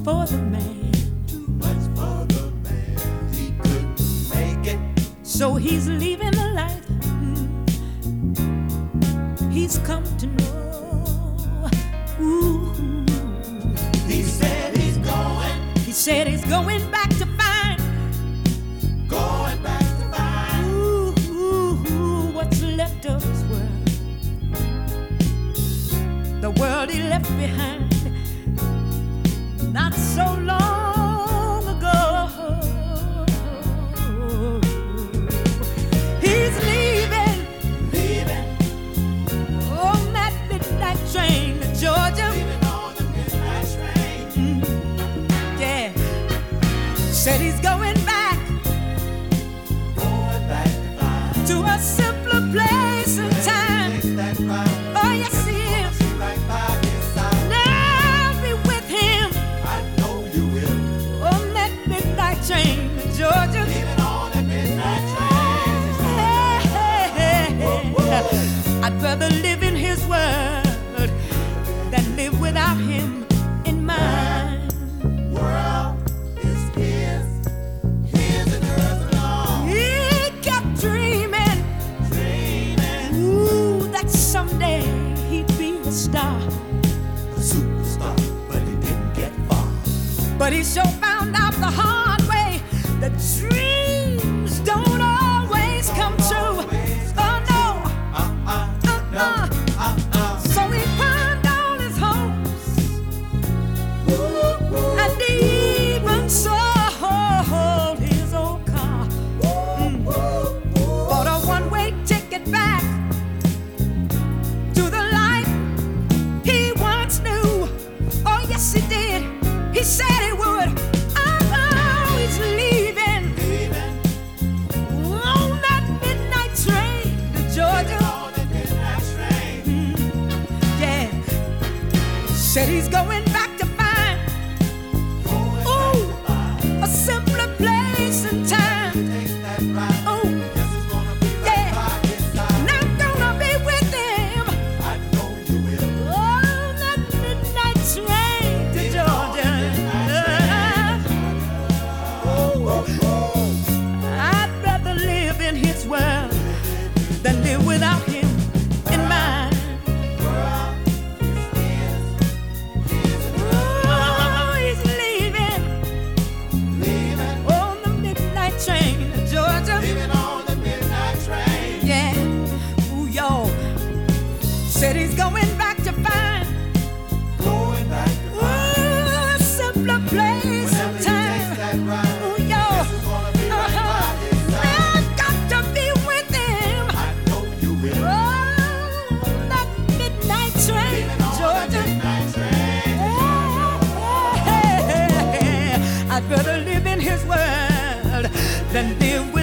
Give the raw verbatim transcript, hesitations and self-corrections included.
for the man. Too much for the man. He couldn't make it. So he's leaving the life mm, he's come to know. Ooh. He said he's going. He said he's going back to find. Going back to find. Ooh, ooh, ooh, what's left of his world. The world he left behind not so long ago. He's leaving, Leaving. on that midnight train to Georgia. Leaving on the midnight train. Mm, yeah, said he's going back Going back to find. to a simpler place and time. Takes that ride. Oh, yes, he is. Be right by his side. Now be with him I know you will. on that midnight train to Georgia. Leaving on the midnight train. Hey, hey, hey. I'd rather live in his world than live without him in mine. World is his. His and hers alone. He kept dreaming, Dreaming. ooh, that someday he'd be a star. A superstar, but he didn't get far. But he sure found out the hard way that dreams don't always come true. Oh no, Uh-uh. No. uh-uh. Uh-uh. So he pawned all his hopes and even sold his old car. Mm. Bought a one-way ticket back to the life he once knew. Oh yes, he did. He said he would. Oh, he's leaving Leaving. on that midnight train to Georgia. On the midnight train. Mm, yeah, said he's going back to find Going ooh, back to find. a simpler place and time. Takes that ride. Oh, Guess who's gonna be right yeah, by his side. and I'm gonna be with him I know you will. on that midnight train to Georgia. Oh, oh, oh. I'd rather live in his world than live without him in mine. World is his. His and Oh, he's leaving leaving. on the midnight train to Georgia. Leaving on the midnight train. Yeah, ooh, y'all. Said he's going back to find Going back to ooh, a simpler place whenever and he time. takes that ride. Ooh, y'all. Guess who's gonna be right Uh-huh. by his side. I've got to be with him I know you will. on that midnight train Leaving to on the Georgia. midnight train. I'd rather live in his world than live with